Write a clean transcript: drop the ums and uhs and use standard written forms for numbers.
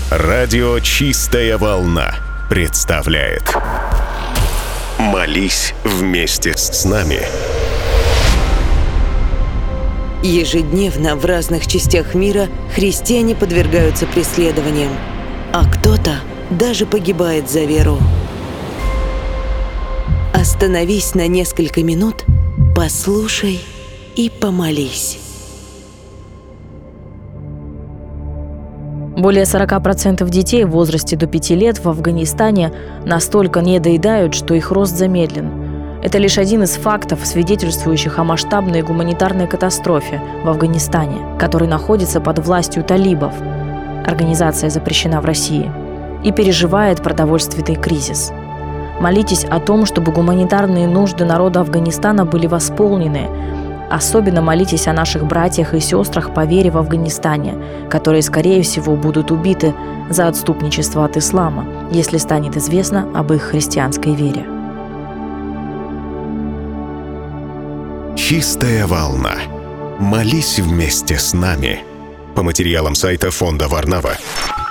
Радио «Чистая волна» представляет «Молись вместе с нами». Ежедневно в разных частях мира христиане подвергаются преследованиям, а кто-то даже погибает за веру. Остановись на несколько минут, послушай и помолись. Более 40% детей в возрасте до 5 лет в Афганистане настолько недоедают, что их рост замедлен. Это лишь один из фактов, свидетельствующих о масштабной гуманитарной катастрофе в Афганистане, который находится под властью талибов. Организация запрещена в России и переживает продовольственный кризис. Молитесь о том, чтобы гуманитарные нужды народа Афганистана были восполнены. Особенно молитесь о наших братьях и сестрах по вере в Афганистане, которые, скорее всего, будут убиты за отступничество от ислама, если станет известно об их христианской вере. «Чистая волна». Молись вместе с нами. По материалам сайта фонда Варнава.